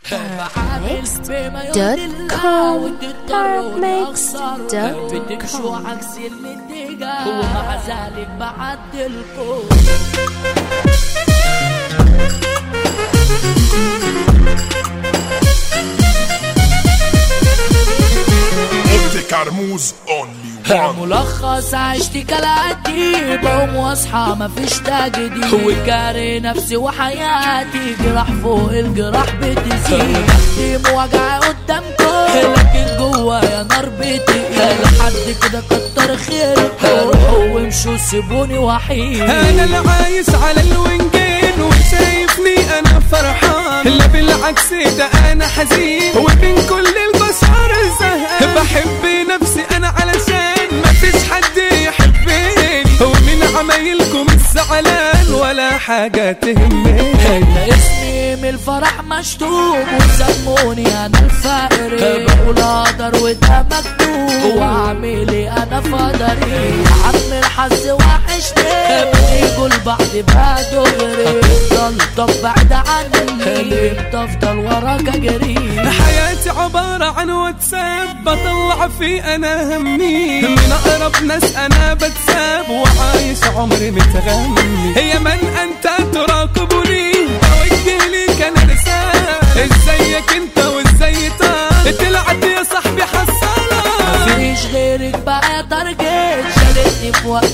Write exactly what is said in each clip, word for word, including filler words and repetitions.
بعامل بما يرضي الله وتضطروا اخسر بتمشوا عكس الاتجاه ومع ذلك بعدلكم. كرموز only one. ملخص عشت كالعادي بقوم واصحى مفيش تجديد وكاري نفسي وحياتي جراح فوق الجراح بتزيد اختي مواجعة قدامكم لكن جوايا نار بتقيل لحد كده كتر خيركم روحوا وامشوا سيبوني وحيد. انا اللي عايش على الوينجين وشايفني انا فرحان لا بالعكس ده انا حزين وبين كل البشر زهقان بحب نفسي انا علشان مفيش حد يحبني ومن عمايلكم الزعلان ولا حاجة تهمني. انا اسمي من الفرح مشطوب وسموني انا الفقر بقول اقدر وده مكتوب واعملي انا فقدري عم الحظ وحشني بيجوا البعض بقى دغري افضل طب بعد عني امتى افضل وراك اجري. حياتي عبارة عن واتساب بطلع فيه انا همي من اقرب ناس انا بتساب وعايش عمري متغني هي من انت تراقبني بوجه ليك انا رسالة ازيك انت وازاي طال طلعت يا صاحبي حصالة مفيش غيرك بقى يا تارجت شالتني في وقت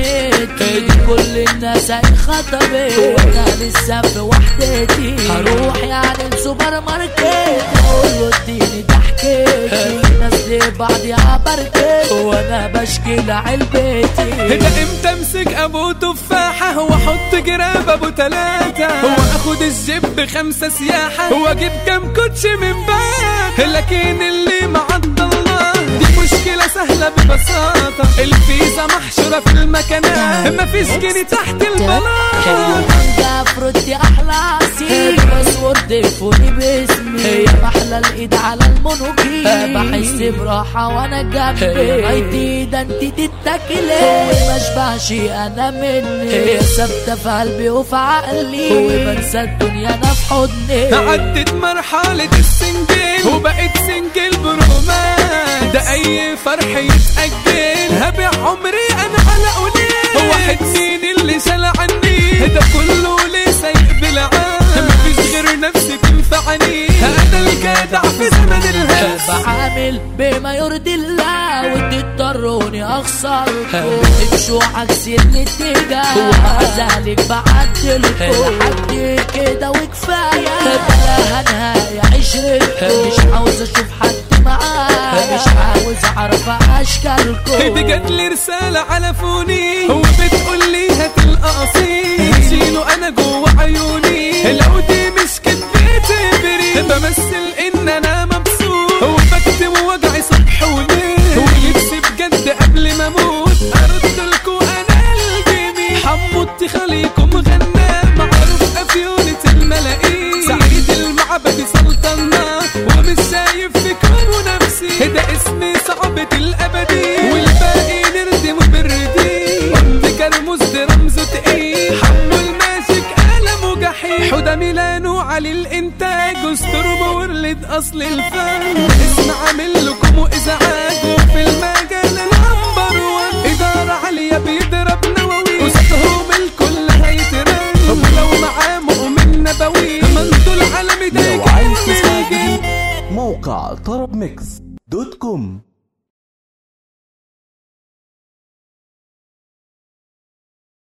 سنتي كل الناس انخطبت وانا لسه في وحدتي هروح يعني السوبر ماركت اقول له اديني ضحكتي ناس لبعض يا بركت وانا بشكي لعلبتي. ده امتى امسك ابو تفاحة واحط جراب ابو تلاتة واخد الجيب بخمسة سياحة واجيب كام كوتش من باك لكن اللي معد الله دي مشكلة سهلة ببساطة الفيزا محشورة في المكانات مفيش جنيه تحت البلاط افرضي احلى عصير باسورد فوني باسمي هي محلى الايد على المونوكي بحس براحة وانا جنبي عيدي ده انتي تتاكلي ومشبعش انا مني هي ثابتة في قلبي وفي عقلي وبنسى الدنيا انا في حضني. عدت مرحلة السنجل وبقيت سنجل برومان ده اي فرح يتأجل هبيع عمري انا على قليل واحد مين اللي شال عني ده كله ليه سايق بالعام مفيش غير نفسي تنفعني انا الجدع في زمن الهلس بعامل بما يرضي الله وتضطروني اخسركم تمشوا عكس الاتجاه ومع ذلك بعدلكم لحد كده وكفايه بلا هنهاية عشرتكم مش عاوز اشوف حد معايا مش عاوز اعرف اشكالكم. دي جات لي رسالة على فوني وبتقول لي هات القصير شيله انا جوه عيوني لو دي مش كدبتي بريء بمثل ان انا مبسوط وبكتم وجعي صبح وليل ونفسي بجد قبل ما اموت ارد لكم انا الجميل حموتي خليكم غنى معروف افيونة الملاقين سعيد المعبد سلطنا ومش شايف في كونه نفسي ده اسمي صعبة الابدي والباقي نردم بالردي قلت كرموز ده رمزه تقيل حمو الماسك قلمه جحيم حوده ميلانو علي الانتاج استربه ورلد اصل الفن اسم عامل لكم وازعاج وفي المجال النمبر وان اداره عاليه بيضرب نووي وسطهم الكل هيترن ولو معاه مؤمن نبوي منتو العالم ده لو عايز تسمع جديد موقع طرب ميكس دوت كوم.